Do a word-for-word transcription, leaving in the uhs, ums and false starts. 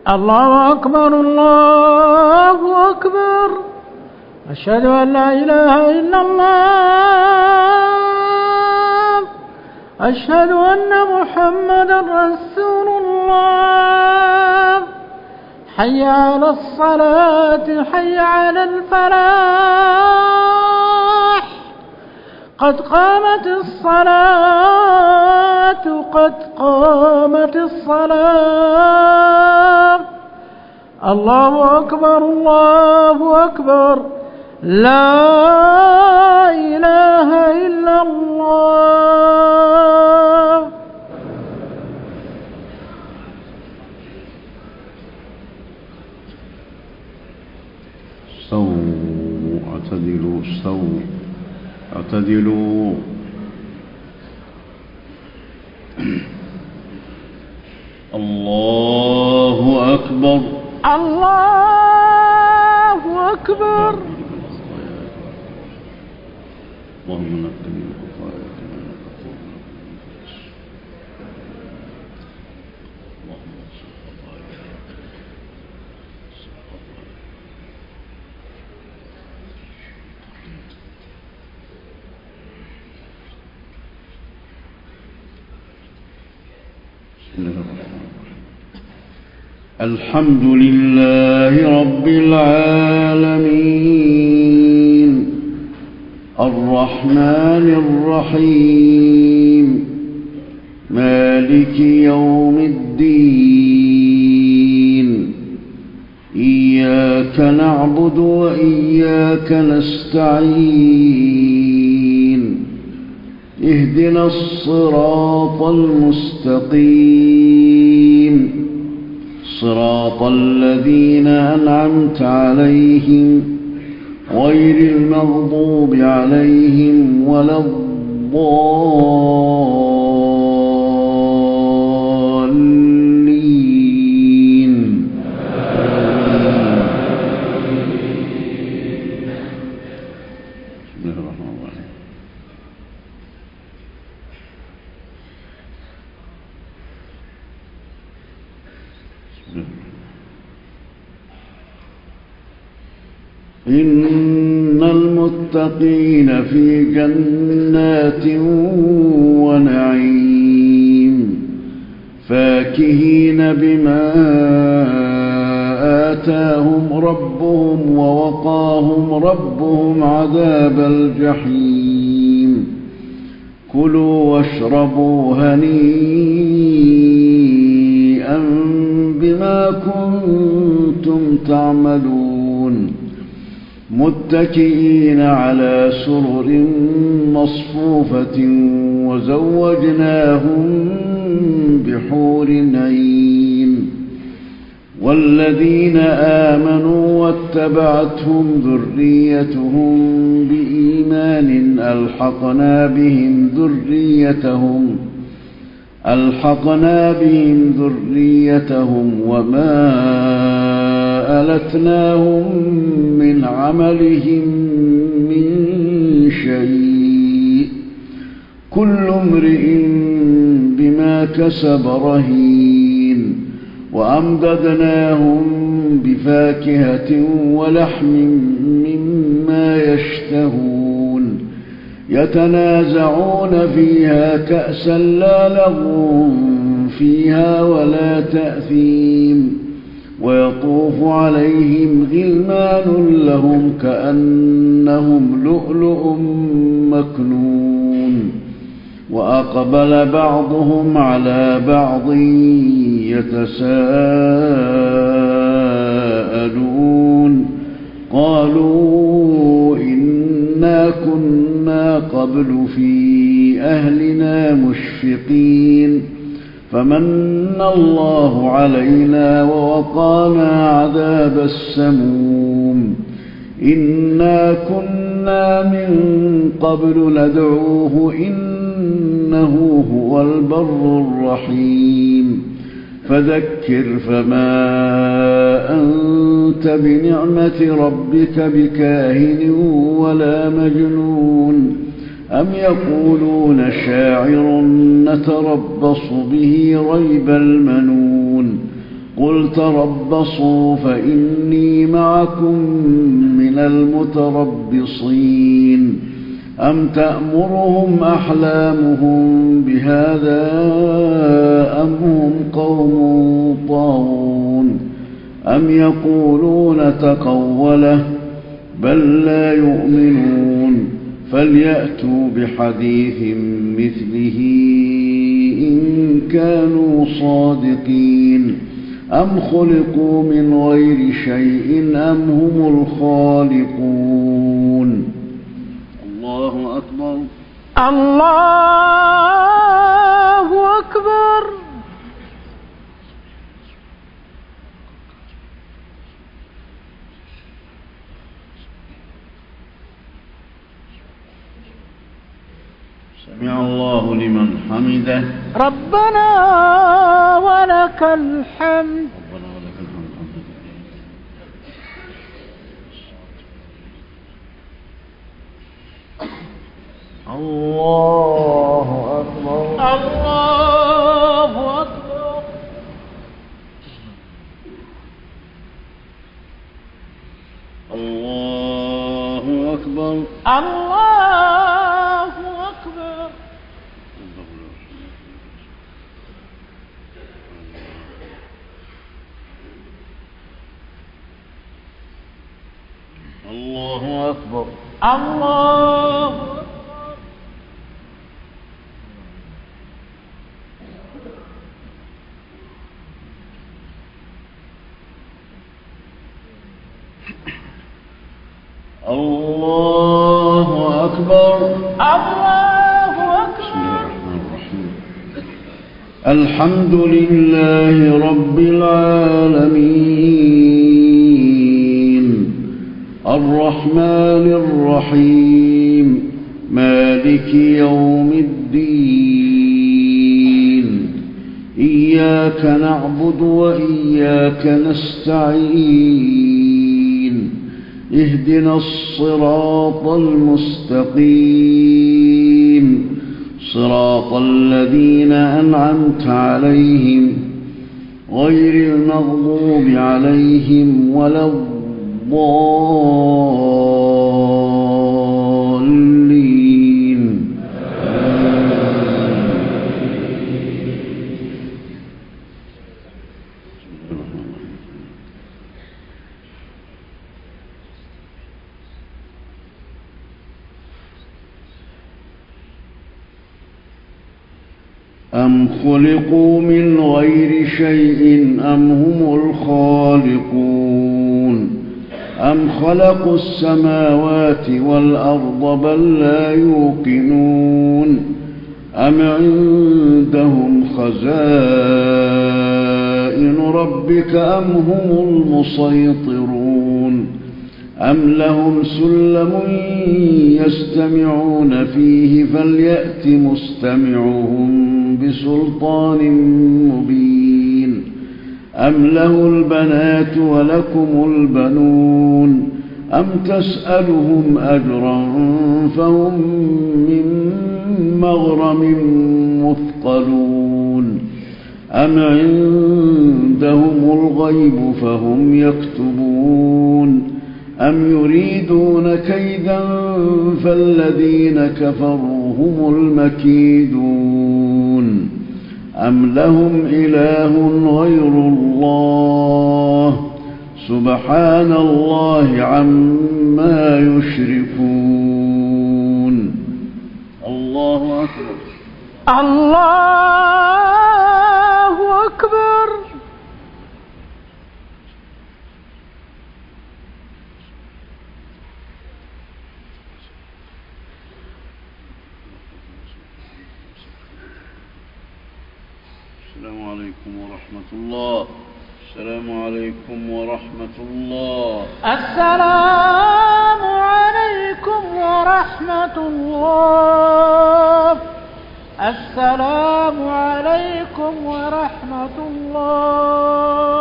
الله أكبر الله أكبر. أشهد أن لا إله إلا الله. أشهد أن محمدا رسول الله. حي على الصلاة حي على الفلاح. قد قامت الصلاة قد قامت الصلاة. الله أكبر الله أكبر. لا إله إلا الله. استووا اعتدلوا استووا اعتدلوا. الله أكبر الله أكبر. اللهم نقني من خطاياي كما نقضي من القدس. اللهم اغفر خطاياي. بسم الله الرحمن الرحيم. الحمد لله رب العالمين الرحمن الرحيم مالك يوم الدين. إياك نعبد وإياك نستعين. اهدنا الصراط المستقيم صراط الذين أنعمت عليهم غير المغضوب عليهم ولا الضالين. بسم الله الرحمن الرحيم. إن المتقين في جنات ونعيم فاكهين بما آتاهم ربهم ووقاهم ربهم عذاب الجحيم. كلوا واشربوا هنيئا بما كنتم تعملون متكئين على سرر مصفوفة وزوجناهم بحور عين. والذين آمنوا واتبعتهم ذريتهم بإيمان ألحقنا بهم ذريتهم ألحقنا بهم ذريتهم وما ألتناهم من عملهم من شيء. كل امرئ بما كسب رهين. وأمددناهم بفاكهة ولحم مما يشتهون. يتنازعون فيها كأسا لا لغو فيها ولا تأثيم. ويطوف عليهم غلمان لهم كأنهم لؤلؤ مكنون. وأقبل بعضهم على بعض يتساءلون. قالوا إنا كنا قبل في أهلنا مشفقين فمن الله علينا ووقانا عذاب السموم. إنا كنا من قبل ندعوه إنه هو البر الرحيم. فذكر فما أنت بنعمة ربك بكاهن ولا مجنون. أم يقولون شاعر نتربص به ريب المنون. قل تربصوا فإني معكم من المتربصين أم تأمرهم أحلامهم بهذا أم هم قوم طاغون أم يقولون تقوله بل لا يؤمنون فليأتوا بحديث مثله إن كانوا صادقين أم خلقوا من غير شيء أم هم الخالقون. الله أكبر. الله أكبر. سمع الله لمن حمده. ربنا ولك الحمد. ربنا ولك الحمد. الله أكبر. الله أكبر. الله أكبر. الله أكبر. الله أكبر. الله أكبر. الله أكبر. الله أكبر. بسم الله الرحمن الرحيم. الحمد لله رب العالمين الرحمن الرحيم مالك يوم الدين إياك نعبد وإياك نستعين اهدنا الصراط المستقيم صراط الذين أنعمت عليهم غير المغضوب عليهم ولا الضالين. أم خلقوا من غير شيء أم هم الخالقون أم خلقوا السماوات والأرض بل لا يوقنون أم عندهم خزائن ربك أم هم المسيطرون أم لهم سلم يستمعون فيه فليأت مستمعهم بسلطان مبين أم له البنات ولكم البنون أم تسألهم أجرا فهم من مغرم مثقلون أم عندهم الغيب فهم يكتبون أم يريدون كيدا فالذين كفروا هم المكيدون أم لهم إله غير الله سبحان الله عما يشركون. الله أكبر. الله أكبر. السلام عليكم ورحمة الله. السلام عليكم ورحمة الله. السلام عليكم ورحمة الله. السلام عليكم ورحمة الله.